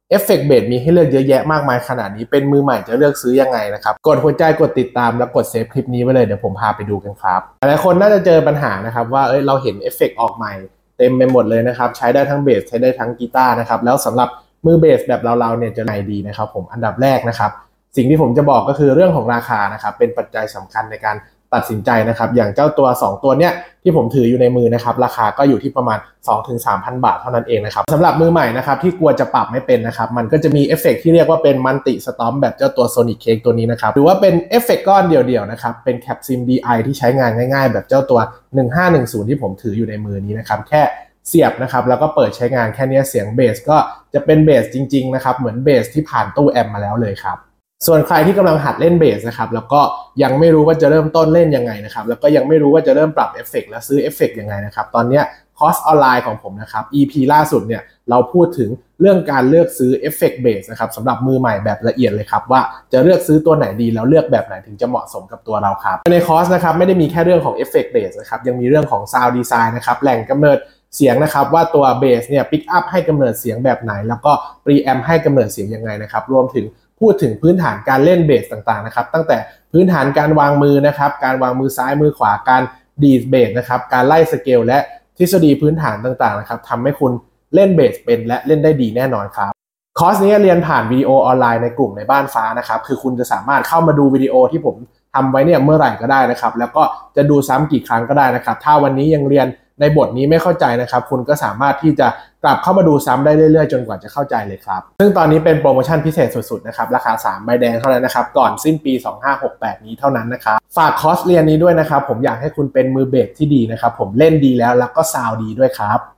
เอฟเฟกต์เบสมีให้เลือกเยอะแยะมากมายขนาดนี้เป็นมือใหม่จะเลือกซื้อยังไงนะครับกดหัวใจกดติดตามแล้วกดเซฟคลิปนี้ไว้เลยเดี๋ยวผมพาไปดูกันครับหลายคนน่าจะเจอปัญหานะครับว่าเราเห็นเอฟเฟกต์ออกใหม่เต็มไปหมดเลยนะครับใช้ได้ทั้งเบสใช้ได้ทั้งกีตาร์นะครับแล้วสำหรับมือเบสแบบเราเนี่ยจะไหนดีนะครับผมอันดับแรกนะครับสิ่งที่ผมจะบอกก็คือเรื่องของราคานะครับเป็นปัจจัยสำคัญในการตัดสินใจนะครับอย่างเจ้าตัว2ตัวเนี้ยที่ผมถืออยู่ในมือนะครับราคาก็อยู่ที่ประมาณ 2-3,000 บาทเท่านั้นเองนะครับสำหรับมือใหม่นะครับที่กลัวจะปรับไม่เป็นนะครับมันก็จะมีเอฟเฟกต์ที่เรียกว่าเป็นมัลติสตอมแบบเจ้าตัว Sonic Cake ตัวนี้นะครับหรือว่าเป็นเอฟเฟกต์ก้อนเดี่ยวๆนะครับเป็น Capsim DI ที่ใช้งานง่ายๆแบบเจ้าตัว1510ที่ผมถืออยู่ในมือนี้นะครับแค่เสียบนะครับแล้วก็เปิดใช้งานแค่นี้เสียงเบสก็จะเป็นเบสจริงๆนะครับเหมือนเบสที่ผ่านตู้แอมป์มาแล้วเลยครับส่วนใครที่กำลังหัดเล่นเบสนะครับแล้วก็ยังไม่รู้ว่าจะเริ่มต้นเล่นยังไงนะครับแล้วก็ยังไม่รู้ว่าจะเริ่มปรับเอฟเฟกต์และซื้อเอฟเฟกต์ยังไงนะครับตอนนี้คอร์สออนไลน์ของผมนะครับ EP ล่าสุดเนี่ยเราพูดถึงเรื่องการเลือกซื้อเอฟเฟกต์เบสนะครับสำหรับมือใหม่แบบละเอียดเลยครับว่าจะเลือกซื้อตัวไหนดีแล้วเลือกแบบไหนถึงจะเหมาะสมกับตัวเราครับในคอร์สนะครับไม่ได้มีแค่เรื่องของเอฟเฟกต์เบสนะครับยังมีเรื่องของซาวด์ดีไซน์นะครับแหล่งกำเนิดเสียงนะครับว่าตัวเบสเนี่ยปิกอัพให้กำเนิดเสียงแบบไหนแล้วก็ปรีแอมให้กำเนิดเสียงยังไงนะครับรวมถึงพูดถึงพื้นฐานการเล่นเบสต่างๆนะครับตั้งแต่พื้นฐานการวางมือนะครับการวางมือซ้ายมือขวาการดีดเบสนะครับการไล่สเกลและทฤษฎีพื้นฐานต่างๆนะครับทำให้คุณเล่นเบสเป็นและเล่นได้ดีแน่นอนครับคอร์สนี้เรียนผ่านวิดีโอออนไลน์ในกลุ่มในบ้านฟ้านะครับคือคุณจะสามารถเข้ามาดูวิดีโอที่ผมทำไว้เนี่ยเมื่อไหร่ก็ได้นะครับแล้วก็จะดูซ้ำกี่ครั้งก็ได้นะครับถ้าวันนี้ยังเรียนในบทนี้ไม่เข้าใจนะครับคุณก็สามารถที่จะกลับเข้ามาดูซ้ำได้เรื่อยๆจนกว่าจะเข้าใจเลยครับซึ่งตอนนี้เป็นโปรโมชั่นพิเศษสุดๆนะครับราคา3ใบแดงเท่านั้นนะครับก่อนสิ้นปี2568นี้เท่านั้นนะครับฝากคอร์สเรียนนี้ด้วยนะครับผมอยากให้คุณเป็นมือเบสที่ดีนะครับผมเล่นดีแล้วก็ซาวด์ดีด้วยครับ